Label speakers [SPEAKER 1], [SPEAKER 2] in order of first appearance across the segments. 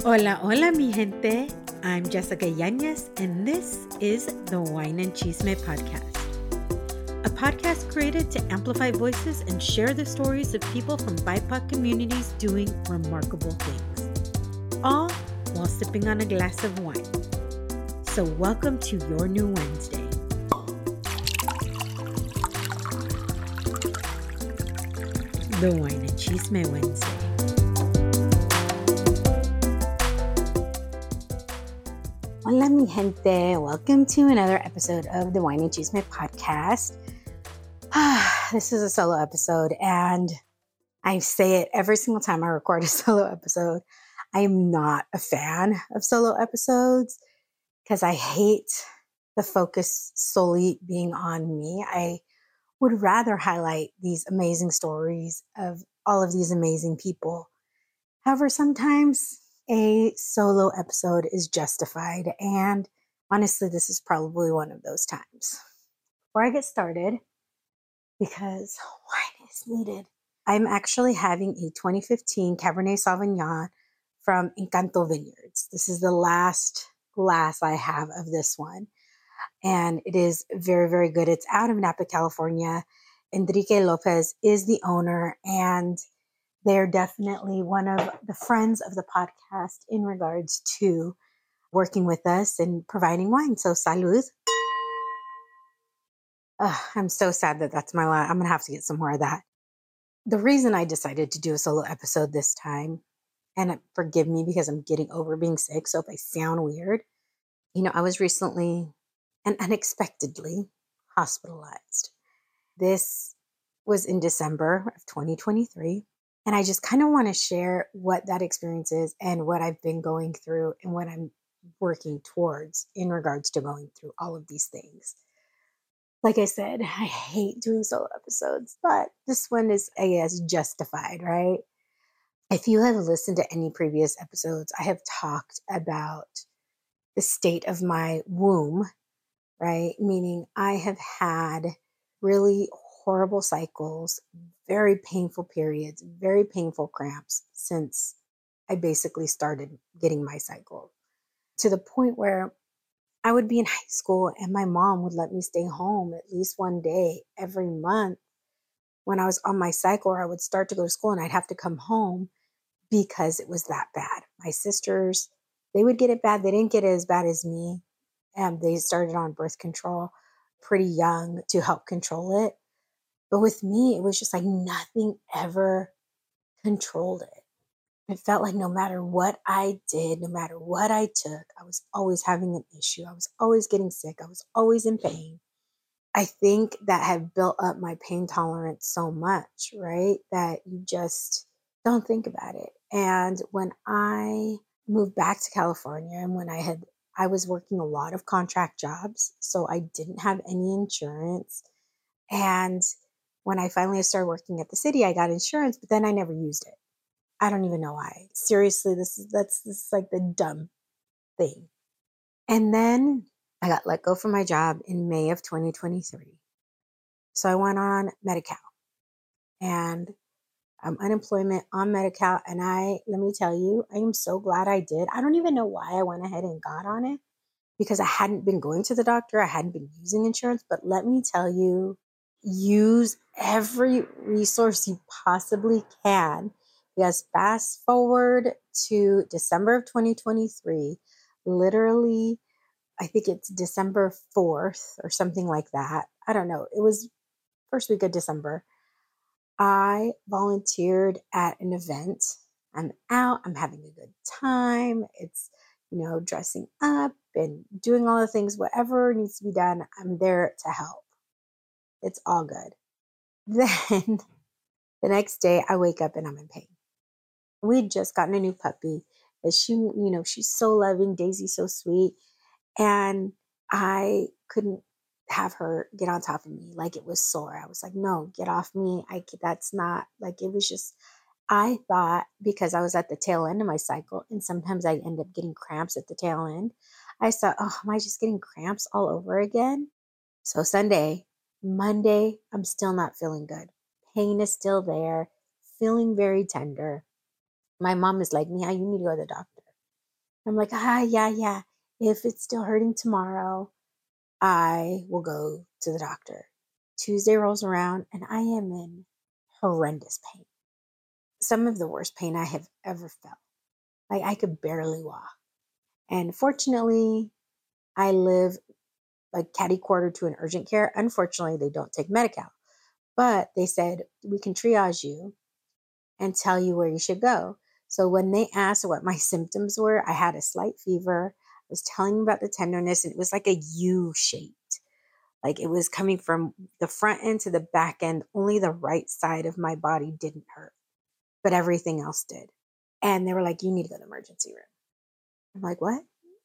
[SPEAKER 1] Hola, hola, mi gente. I'm Jessica Yanez, and this is the Wine and Chisme Podcast, a podcast created to amplify voices and share the stories of people from BIPOC communities doing remarkable things, all while sipping on a glass of wine. So welcome to your new Wednesday. The Wine and Chisme Wednesday. Hola, mi gente. Welcome to another episode of the Wine and Chisme Podcast. This is a solo episode, and I say it every single time I record a solo episode. I am not a fan of solo episodes because I hate the focus solely being on me. I would rather highlight these amazing stories of all of these amazing people. However, sometimes a solo episode is justified, and honestly, this is probably one of those times. Before I get started, because wine is needed, I'm actually having a 2015 Cabernet Sauvignon from Encanto Vineyards. This is the last glass I have of this one, and it is very, very good. It's out of Napa, California. Enrique Lopez is the owner, and they're definitely one of the friends of the podcast in regards to working with us and providing wine. So, salud. I'm so sad that that's my last. I'm going to have to get some more of that. The reason I decided to do a solo episode this time, and forgive me because I'm getting over being sick, so if I sound weird, I was recently and unexpectedly hospitalized. This was in December of 2023. And I just kind of want to share what that experience is and what I've been going through and what I'm working towards in regards to going through all of these things. Like I said, I hate doing solo episodes, but this one is, I guess, justified, right? If you have listened to any previous episodes, I have talked about the state of my womb, right? Meaning I have had really horrible cycles, very painful periods, very painful cramps since I basically started getting my cycle, to the point where I would be in high school and my mom would let me stay home at least one day every month when I was on my cycle, or I would start to go to school and I'd have to come home because it was that bad. My sisters, they would get it bad. They didn't get it as bad as me. And they started on birth control pretty young to help control it. But with me, it was just like nothing ever controlled it. It felt like no matter what I did, no matter what I took, I was always having an issue. I was always getting sick. I was always in pain. I think that had built up my pain tolerance so much, right? That you just don't think about it. And when I moved back to California and when I was working a lot of contract jobs, so I didn't have any insurance. And when I finally started working at the city, I got insurance, but then I never used it. I don't even know why. Seriously, this is like the dumb thing. And then I got let go from my job in May of 2023. So I went on Medi-Cal, and I'm unemployment on Medi-Cal. And let me tell you, I am so glad I did. I don't even know why I went ahead and got on it, because I hadn't been going to the doctor. I hadn't been using insurance. But let me tell you, use every resource you possibly can. Because fast forward to December of 2023, literally, I think it's December 4th or something like that. I don't know. It was first week of December. I volunteered at an event. I'm out, I'm having a good time. It's, dressing up and doing all the things, whatever needs to be done, I'm there to help. It's all good. Then the next day I wake up and I'm in pain. We'd just gotten a new puppy. And she's so loving. Daisy's so sweet. And I couldn't have her get on top of me like it was sore. I was like, no, get off me. That's not like, it was just, I thought because I was at the tail end of my cycle and sometimes I end up getting cramps at the tail end. I thought, oh, am I just getting cramps all over again? So Monday, I'm still not feeling good. Pain is still there, feeling very tender. My mom is like, Mia, you need to go to the doctor. I'm like, yeah, yeah. If it's still hurting tomorrow, I will go to the doctor. Tuesday rolls around and I am in horrendous pain. Some of the worst pain I have ever felt. Like I could barely walk. And fortunately, I live like catty corner to an urgent care. Unfortunately, they don't take Medi-Cal, but they said we can triage you and tell you where you should go. So when they asked what my symptoms were, I had a slight fever. I was telling them about the tenderness, and it was like a U shaped. Like it was coming from the front end to the back end. Only the right side of my body didn't hurt, but everything else did. And they were like, you need to go to the emergency room. I'm like, what?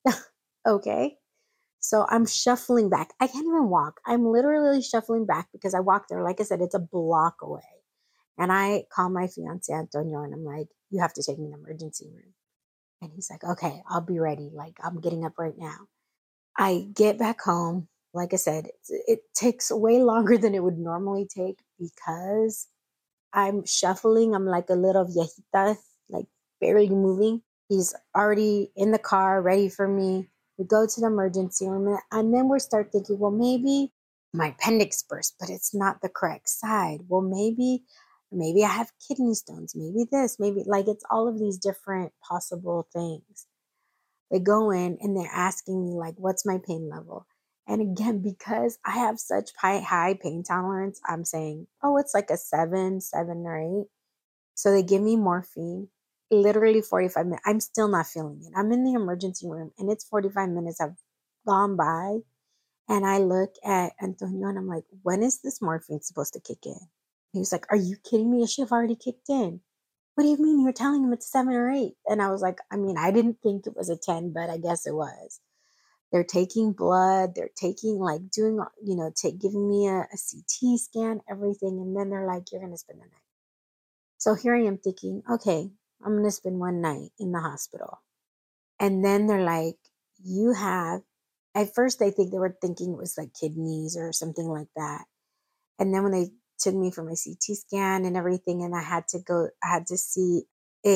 [SPEAKER 1] Okay. So I'm shuffling back. I can't even walk. I'm literally shuffling back because I walk there. Like I said, it's a block away. And I call my fiance Antonio and I'm like, you have to take me to the emergency room. And he's like, okay, I'll be ready. Like I'm getting up right now. I get back home. Like I said, it takes way longer than it would normally take because I'm shuffling. I'm like a little viejita, like barely moving. He's already in the car, ready for me. We go to the emergency room, and then we start thinking, well, maybe my appendix burst, but it's not the correct side. Well, maybe I have kidney stones. Maybe this, maybe like it's all of these different possible things. They go in and they're asking me like, what's my pain level? And again, because I have such high pain tolerance, I'm saying, oh, it's like a 7 or 8. So they give me morphine, literally 45 minutes. I'm still not feeling it. I'm in the emergency room and it's 45 minutes have gone by. And I look at Antonio and I'm like, when is this morphine supposed to kick in? He was like, are you kidding me? It should have already kicked in. What do you mean? You're telling him it's 7 or 8? And I was like, I mean, I didn't think it was a 10, but I guess it was. They're taking blood. They're taking like doing, giving me a CT scan, everything. And then they're like, you're going to spend the night. So here I am thinking, okay, I'm going to spend one night in the hospital. And then they're like, at first they think they were thinking it was like kidneys or something like that. And then when they took me for my CT scan and everything, and I had to see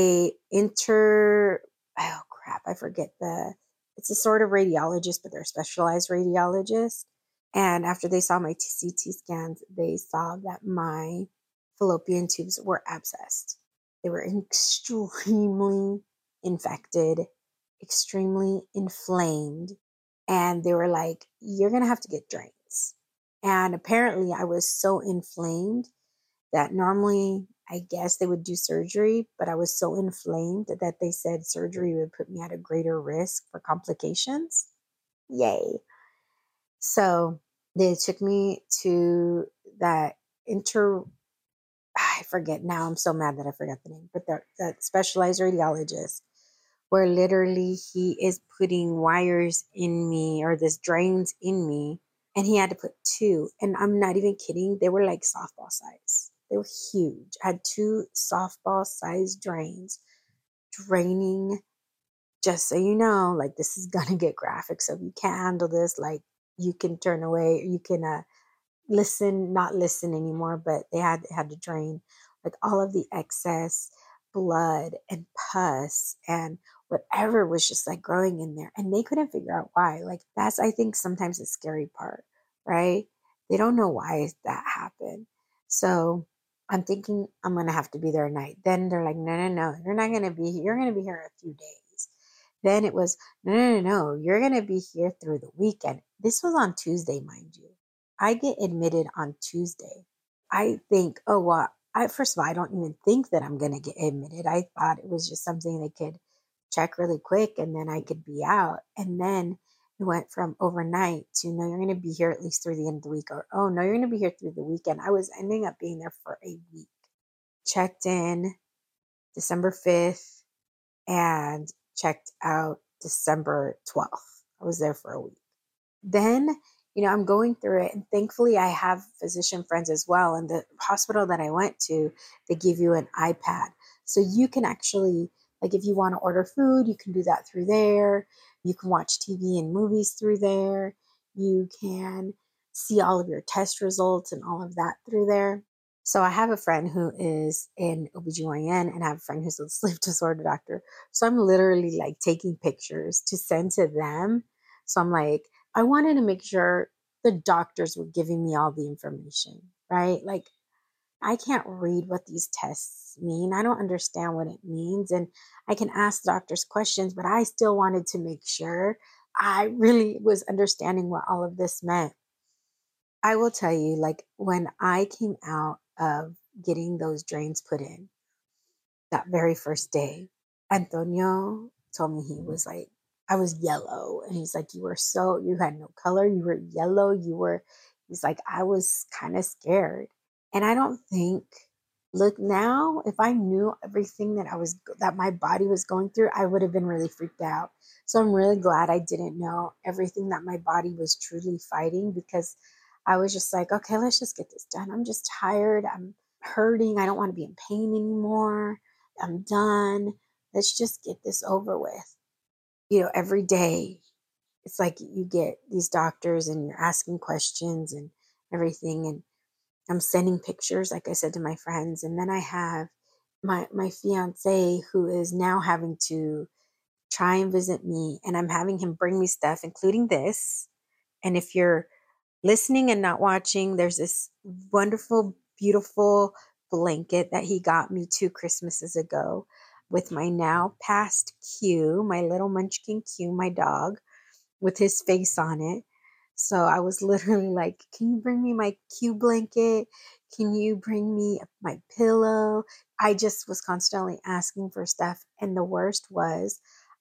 [SPEAKER 1] oh crap, I forget it's a sort of radiologist, but they're a specialized radiologist. And after they saw my CT scans, they saw that my fallopian tubes were abscessed. They were extremely infected, extremely inflamed. And they were like, you're going to have to get drains. And apparently, I was so inflamed that normally, I guess they would do surgery, but I was so inflamed that they said surgery would put me at a greater risk for complications. Yay. So they took me to that inter, I forget now. I'm so mad that I forgot the name, but that specialized radiologist where literally he is putting wires in me or this drains in me. And he had to put two. And I'm not even kidding. They were like softball size. They were huge. I had two softball sized drains draining. Just so you know, like this is gonna get graphic. So if you can't handle this, like you can turn away. You can not listen anymore. But they had to drain like all of the excess blood and pus and whatever was just like growing in there, and they couldn't figure out why. Like that's, I think, sometimes the scary part, right? They don't know why that happened. So I'm thinking I'm gonna have to be there at night. Then they're like, no, no, no, you're not gonna be here. You're gonna be here a few days. Then it was, no, no, no, no, you're gonna be here through the weekend. This was on Tuesday, mind you. I get admitted on Tuesday. I think, oh, well, first of all, I don't even think that I'm going to get admitted. I thought it was just something they could check really quick and then I could be out. And then it went from overnight to, no, you're going to be here at least through the end of the week, or, oh, no, you're going to be here through the weekend. I was ending up being there for a week. Checked in December 5th and checked out December 12th. I was there for a week. Then, I'm going through it, and thankfully I have physician friends as well. And the hospital that I went to, they give you an iPad. So you can actually, like, if you want to order food, you can do that through there. You can watch TV and movies through there. You can see all of your test results and all of that through there. So I have a friend who is in OBGYN and I have a friend who's a sleep disorder doctor. So I'm literally like taking pictures to send to them. So I'm like, I wanted to make sure the doctors were giving me all the information, right? Like I can't read what these tests mean. I don't understand what it means. And I can ask doctors questions, but I still wanted to make sure I really was understanding what all of this meant. I will tell you, like, when I came out of getting those drains put in that very first day, Antonio told me he was like, I was yellow. And he's like, you had no color. You were yellow. He's like, I was kind of scared. And I don't think, look now, if I knew everything that my body was going through, I would have been really freaked out. So I'm really glad I didn't know everything that my body was truly fighting, because I was just like, okay, let's just get this done. I'm just tired. I'm hurting. I don't want to be in pain anymore. I'm done. Let's just get this over with. Every day it's like you get these doctors and you're asking questions and everything. And I'm sending pictures, like I said, to my friends. And then I have my fiance who is now having to try and visit me. And I'm having him bring me stuff, including this. And if you're listening and not watching, there's this wonderful, beautiful blanket that he got me 2 Christmases ago with my now past Q, my little munchkin Q, my dog, with his face on it. So I was literally like, can you bring me my Q blanket? Can you bring me my pillow? I just was constantly asking for stuff. And the worst was,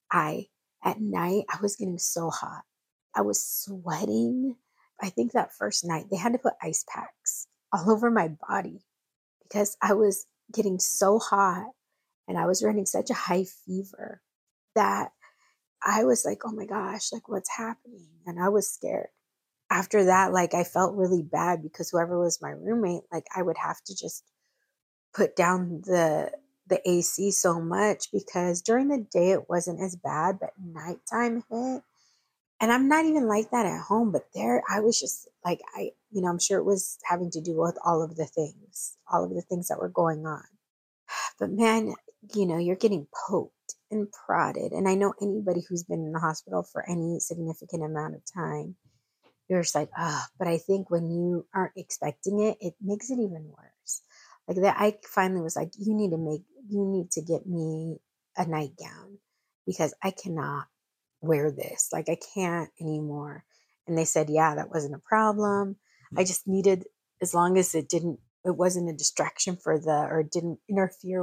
[SPEAKER 1] at night, I was getting so hot. I was sweating. I think that first night they had to put ice packs all over my body because I was getting so hot and I was running such a high fever that I was like, oh my gosh, like what's happening? And I was scared. After that, like I felt really bad because whoever was my roommate, like I would have to just put down the AC so much, because during the day it wasn't as bad, but nighttime hit. And I'm not even like that at home, but there I was just like, I'm sure it was having to do with all of the things that were going on. But man, you're getting poked and prodded. And I know anybody who's been in the hospital for any significant amount of time, you're just like, ah, but I think when you aren't expecting it, it makes it even worse. Like that, I finally was like, you need to get me a nightgown because I cannot wear this. Like I can't anymore. And they said, yeah, that wasn't a problem. I just needed, as long as it wasn't a distraction or didn't interfere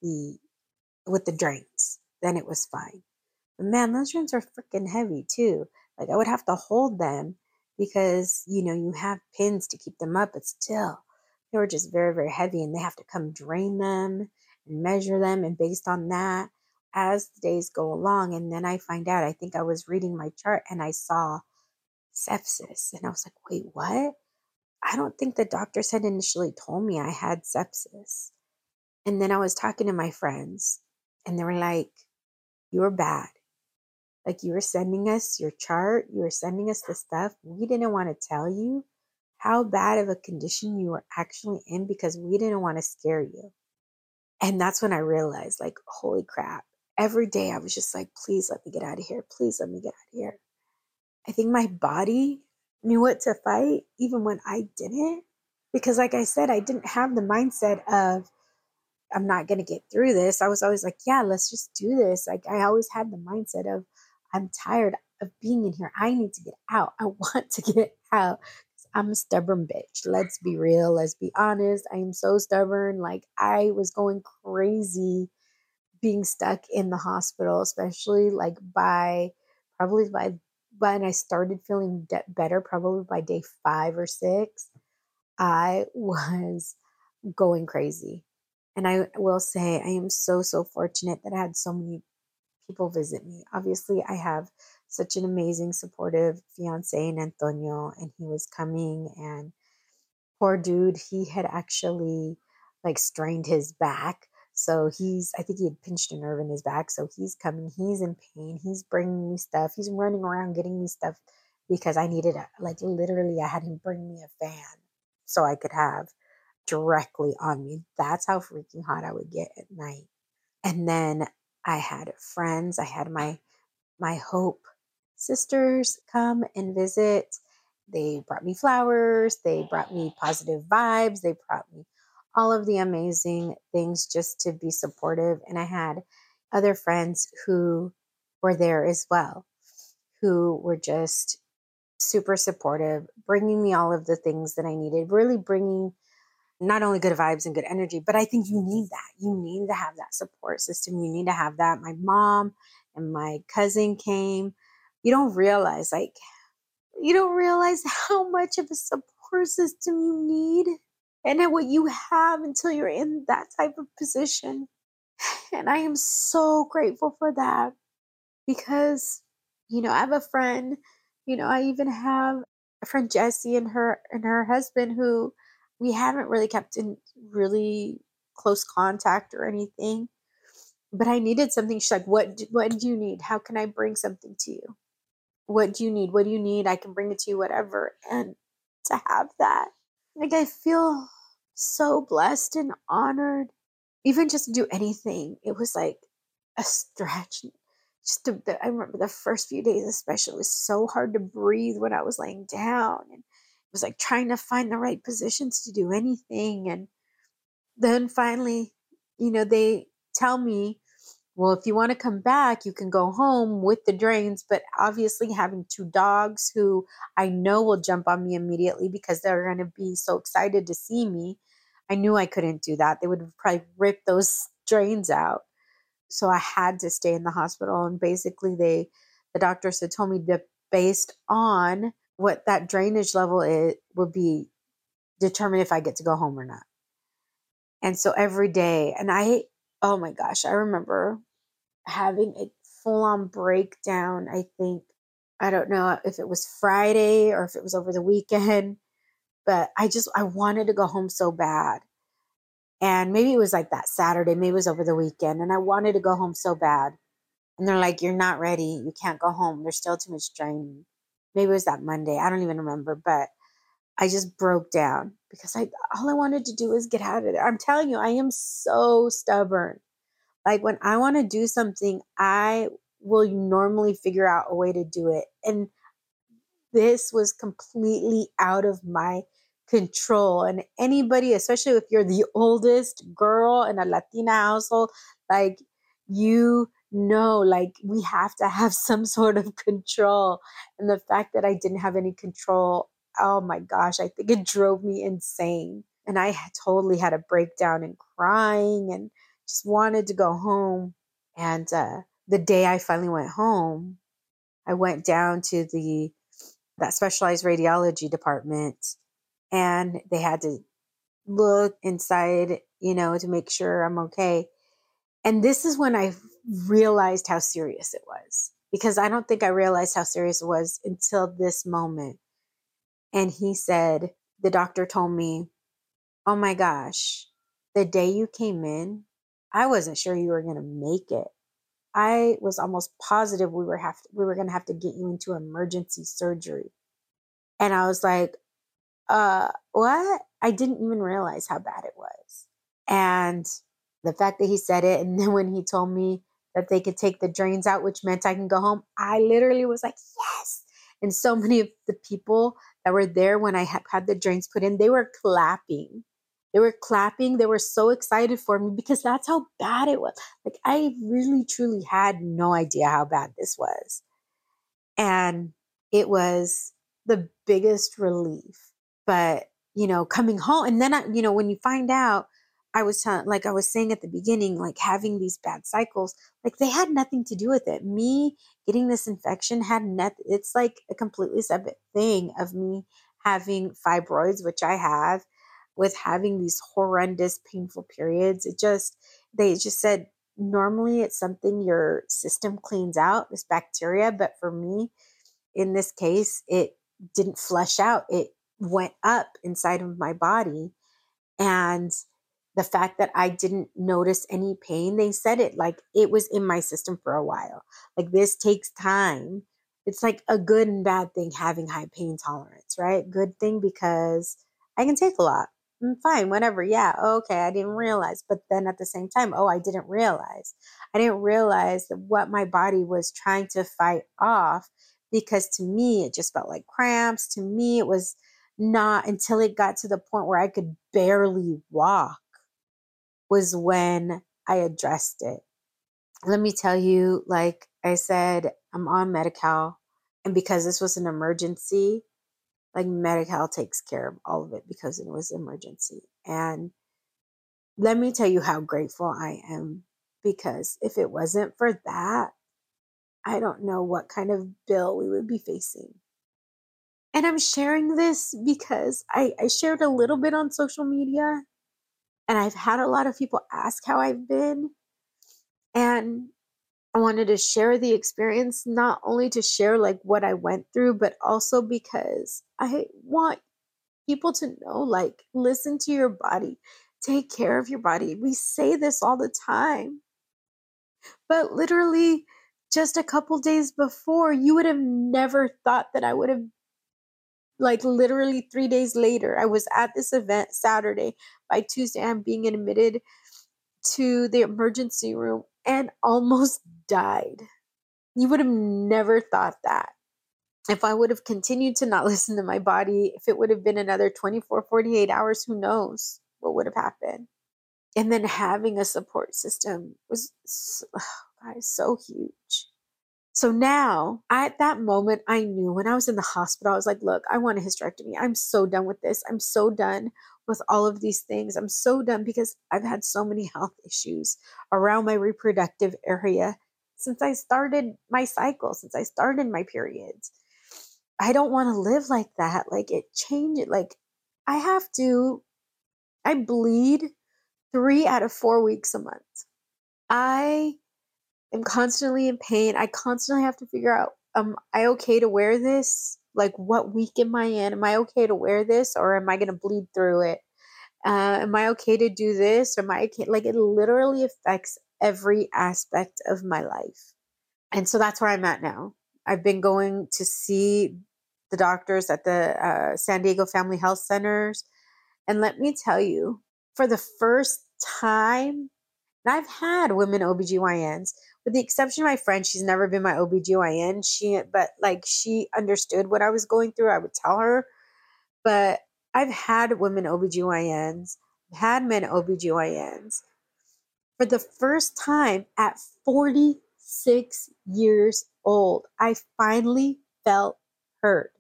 [SPEAKER 1] with the drains, then it was fine. But man, those drains are freaking heavy too. Like I would have to hold them because, you have pins to keep them up, but still they were just very, very heavy, and they have to come drain them and measure them. And based on that, as the days go along, and then I find out, I think I was reading my chart and I saw sepsis. And I was like, wait, what? I don't think the doctors had initially told me I had sepsis. And then I was talking to my friends and they were like, you're bad. Like you were sending us your chart, you were sending us the stuff. We didn't want to tell you how bad of a condition you were actually in because we didn't want to scare you. And that's when I realized, like, holy crap. Every day I was just like, please let me get out of here. Please let me get out of here. I think my body knew what to fight even when I didn't. Because, like I said, I didn't have the mindset of, I'm not going to get through this. I was always like, yeah, let's just do this. Like, I always had the mindset of, I'm tired of being in here. I need to get out. I want to get out. I'm a stubborn bitch. Let's be real. Let's be honest. I am so stubborn. Like, I was going crazy being stuck in the hospital, especially like probably by when I started feeling better, probably by day 5 or 6, I was going crazy. And I will say, I am so, so fortunate that I had so many people visit me. Obviously, I have such an amazing, supportive fiance in Antonio, and he was coming. And poor dude, he had actually like strained his back. So I think he had pinched a nerve in his back. So he's coming, he's in pain, he's bringing me stuff, he's running around getting me stuff because I needed, like, literally, I had him bring me a fan so I could have directly on me. That's how freaking hot I would get at night. And then I had friends. I had my Hope sisters come and visit. They brought me flowers. They brought me positive vibes. They brought me all of the amazing things just to be supportive. And I had other friends who were there as well, who were just super supportive, bringing me all of the things that I needed, really bringing not only good vibes and good energy, but I think you need that. You need to have that support system. You need to have that. My mom and my cousin came. You don't realize, you don't realize how much of a support system you need and what you have until you're in that type of position. And I am so grateful for that because, I have a friend, I even have a friend Jessie and her husband who we haven't really kept in really close contact or anything. But I needed something. She's like, what do you need? How can I bring something to you? What do you need? What do you need? I can bring it to you, whatever. And to have that, like, I feel so blessed and honored. Even just to do anything, it was like a stretch. I remember the first few days, especially, it was so hard to breathe when I was laying down. And it was like trying to find the right positions to do anything. And then finally, they tell me, well, if you want to come back, you can go home with the drains. But obviously, having two dogs who I know will jump on me immediately because they're going to be so excited to see me, I knew I couldn't do that. They would have probably ripped those drains out. So I had to stay in the hospital. And basically, the doctors had told me that based on what that drainage level is, would be determine if I get to go home or not. And so every day, oh my gosh, I remember having a full on breakdown. I don't know if it was Friday or if it was over the weekend, but I wanted to go home so bad. And maybe it was like that Saturday, maybe it was over the weekend. And I wanted to go home so bad. And they're like, you're not ready. You can't go home. There's still too much draining. Maybe it was that Monday. I don't even remember, but I just broke down because all I wanted to do was get out of there. I'm telling you, I am so stubborn. Like when I want to do something, I will normally figure out a way to do it. And this was completely out of my control. And anybody, especially if you're the oldest girl in a Latina household, like like we have to have some sort of control. And the fact that I didn't have any control, oh my gosh, I think it drove me insane. And totally had a breakdown and crying and just wanted to go home. And the day I finally went home, I went down to that specialized radiology department, and they had to look inside, to make sure I'm okay. And this is when I realized how serious it was, because I don't think I realized how serious it was until this moment. And the doctor told me, oh my gosh, the day you came in, I wasn't sure you were going to make it. I was almost positive we were going to have to get you into emergency surgery. And I was like, what? I didn't even realize how bad it was. And the fact that he said it, and then when he told me that they could take the drains out, which meant I can go home, I literally was like, yes. And so many of the people that were there when I had the drains put in, they were clapping. They were clapping. They were so excited for me because that's how bad it was. Like, I really, truly had no idea how bad this was. And it was the biggest relief. But, coming home, and then, when you find out, like I was saying at the beginning, like having these bad cycles, like they had nothing to do with it. Me getting this infection had nothing. It's like a completely separate thing of me having fibroids, which I have, with having these horrendous, painful periods. They just said, normally it's something your system cleans out, this bacteria. But for me, in this case, it didn't flush out. It went up inside of my body. And the fact that I didn't notice any pain, they said it like it was in my system for a while. Like, this takes time. It's like a good and bad thing having high pain tolerance, right? Good thing because I can take a lot. Fine, whatever. Yeah, okay, I didn't realize. But then at the same time, oh, I didn't realize. I didn't realize that what my body was trying to fight off, because to me, it just felt like cramps. To me, it was not until it got to the point where I could barely walk was when I addressed it. Let me tell you, like I said, I'm on Medi-Cal. And because this was an emergency, like Medi-Cal takes care of all of it because it was emergency. And let me tell you how grateful I am, because if it wasn't for that, I don't know what kind of bill we would be facing. And I'm sharing this because I shared a little bit on social media, and I've had a lot of people ask how I've been. And I wanted to share the experience, not only to share like what I went through, but also because I want people to know, like, listen to your body, take care of your body. We say this all the time, but literally just a couple days before, you would have never thought that I would have, like, literally 3 days later, I was at this event Saturday. By Tuesday, I'm being admitted to the emergency room and almost died. You would have never thought that. If I would have continued to not listen to my body, if it would have been another 24, 48 hours, who knows what would have happened. And then having a support system was so, guys, so huge. So now, at that moment, I knew when I was in the hospital, I was like, look, I want a hysterectomy. I'm so done with this. I'm so done with all of these things. I'm so done because I've had so many health issues around my reproductive area since I started my cycle, since I started my periods. I don't want to live like that. Like, it changed. Like, I bleed 3 out of 4 weeks a month. I am constantly in pain. I constantly have to figure out, am I okay to wear this? Like, what week am I in? Am I okay to wear this, or am I going to bleed through it? Am I okay to do this? Or am I okay? Like, it literally affects every aspect of my life. And so that's where I'm at now. I've been going to see the doctors at the San Diego Family Health Centers. And let me tell you, for the first time, and I've had women OBGYNs, with the exception of my friend, she's never been my OBGYN. She understood what I was going through. I would tell her. But I've had women OBGYNs, I've had men OBGYNs. For the first time at 46 years old, I finally felt heard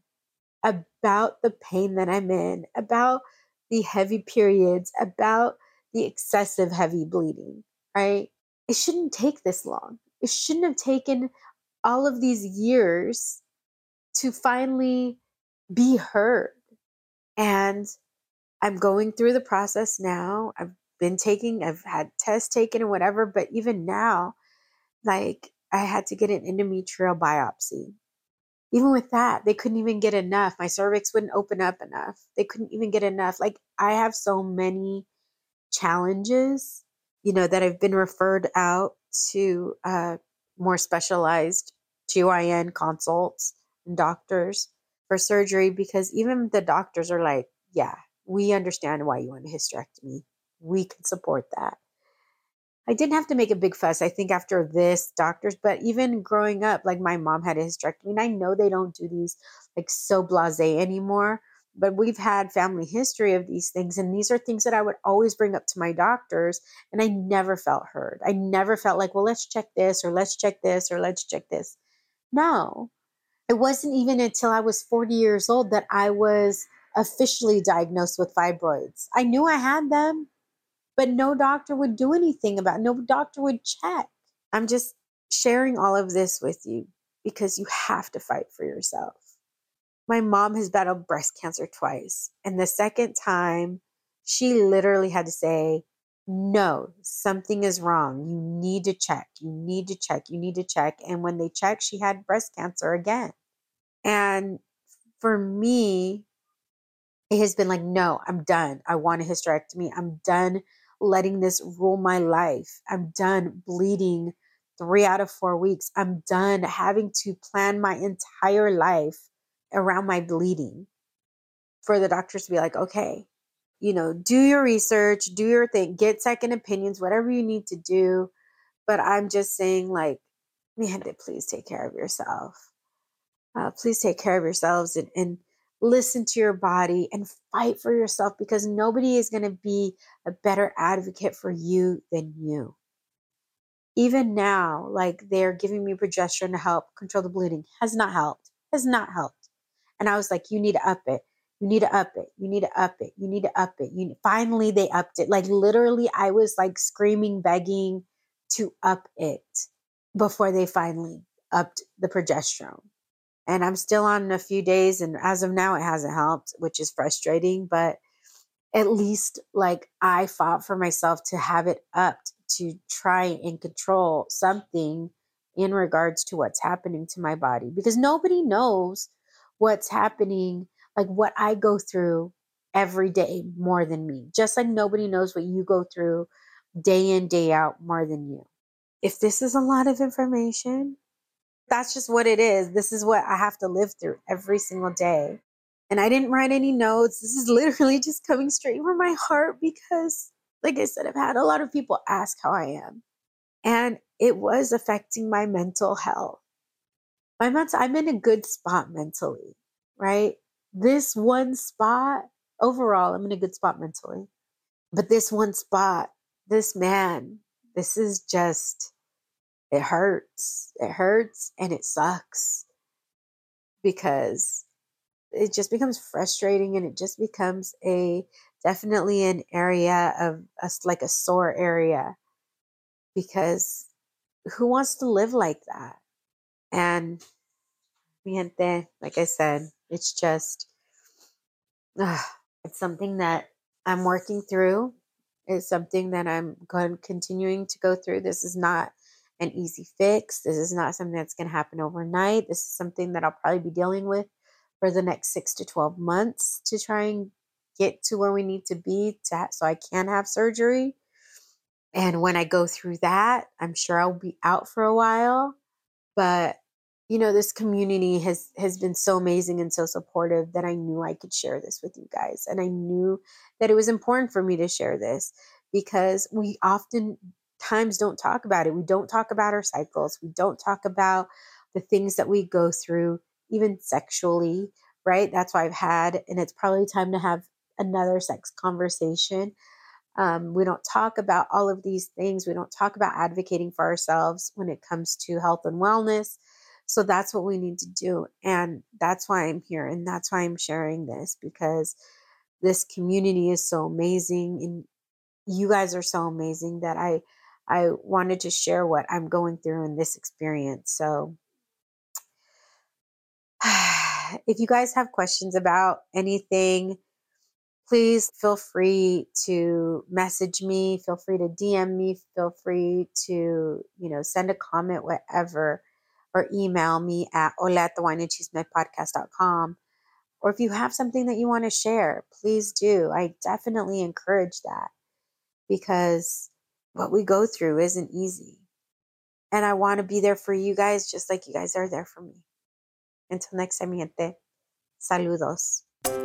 [SPEAKER 1] about the pain that I'm in, about the heavy periods, about the excessive heavy bleeding, right? It shouldn't take this long. It shouldn't have taken all of these years to finally be heard. And I'm going through the process now. I've had tests taken and whatever, but even now, like, I had to get an endometrial biopsy. Even with that, they couldn't even get enough. My cervix wouldn't open up enough. They couldn't even get enough. Like, I have so many challenges, that have been referred out to more specialized GYN consults and doctors for surgery, because even the doctors are like, yeah, we understand why you want a hysterectomy. We can support that. I didn't have to make a big fuss, I think, after this, doctors, but even growing up, like, my mom had a hysterectomy, and I know they don't do these, like, so blasé anymore, but we've had family history of these things. And these are things that I would always bring up to my doctors. And I never felt heard. I never felt like, well, let's check this, or let's check this, or let's check this. No, it wasn't even until I was 40 years old that I was officially diagnosed with fibroids. I knew I had them, but no doctor would do anything about it. No doctor would check. I'm just sharing all of this with you because you have to fight for yourself. My mom has battled breast cancer twice. And the second time, she literally had to say, no, something is wrong. You need to check. You need to check. You need to check. And when they checked, she had breast cancer again. And for me, it has been like, no, I'm done. I want a hysterectomy. I'm done letting this rule my life. I'm done bleeding 3 out of 4 weeks. I'm done having to plan my entire life around my bleeding. For the doctors to be like, okay, do your research, do your thing, get second opinions, whatever you need to do. But I'm just saying, like, man, please take care of yourself. Please take care of yourselves and listen to your body and fight for yourself, because nobody is going to be a better advocate for you than you. Even now, like, they're giving me progesterone to help control the bleeding. Has not helped. And I was like, you need to up it. You need to up it. You need to up it. You need to up it. Finally, they upped it. Like, literally, I was like screaming, begging to up it before they finally upped the progesterone. And I'm still on a few days. And as of now, it hasn't helped, which is frustrating. But at least, like, I fought for myself to have it upped to try and control something in regards to what's happening to my body, because nobody knows what's happening, like what I go through every day more than me. Just like nobody knows what you go through day in, day out more than you. If this is a lot of information, that's just what it is. This is what I have to live through every single day. And I didn't write any notes. This is literally just coming straight from my heart because, like I said, I've had a lot of people ask how I am. And it was affecting my mental health. I'm in a good spot mentally, right? This one spot, overall, I'm in a good spot mentally. But this one spot, this is just, it hurts. It hurts and it sucks because it just becomes frustrating, and it just becomes definitely an area of us, like a sore area, because who wants to live like that? And mi gente, like I said, it's just, it's something that I'm working through. It's something that I'm continuing to go through. This is not an easy fix. This is not something that's going to happen overnight. This is something that I'll probably be dealing with for the next 6 to 12 months to try and get to where we need to be so I can have surgery. And when I go through that, I'm sure I'll be out for a while. But, this community has been so amazing and so supportive that I knew I could share this with you guys. And I knew that it was important for me to share this because we oftentimes don't talk about it. We don't talk about our cycles. We don't talk about the things that we go through, even sexually, right? That's why and it's probably time to have another sex conversation. We don't talk about all of these things. We don't talk about advocating for ourselves when it comes to health and wellness. So that's what we need to do. And that's why I'm here. And that's why I'm sharing this, because this community is so amazing. And you guys are so amazing that I wanted to share what I'm going through in this experience. So if you guys have questions about anything, please feel free to message me, feel free to DM me, feel free to, send a comment, whatever, or email me at hola@thewineandchismepodcast.com. Or if you have something that you want to share, please do. I definitely encourage that because what we go through isn't easy. And I want to be there for you guys just like you guys are there for me. Until next time, mi gente. Saludos.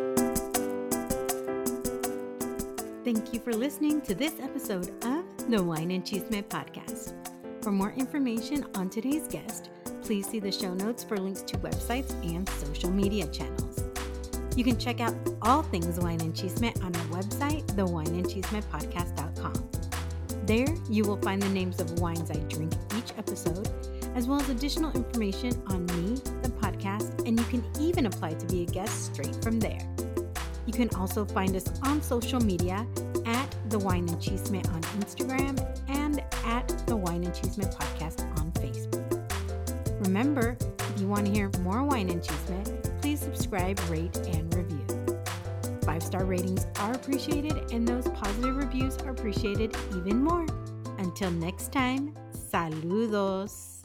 [SPEAKER 2] Thank you for listening to this episode of the Wine and Chisme Podcast. For more information on today's guest, please see the show notes for links to websites and social media channels. You can check out all things Wine and Chisme on our website, thewineandchismepodcast.com. There, you will find the names of wines I drink each episode, as well as additional information on me, the podcast, and you can even apply to be a guest straight from there. You can also find us on social media at The Wine and Chisme on Instagram and at The Wine and Chisme Podcast on Facebook. Remember, if you want to hear more Wine and Chisme, please subscribe, rate, and review. 5-star ratings are appreciated, and those positive reviews are appreciated even more. Until next time, saludos.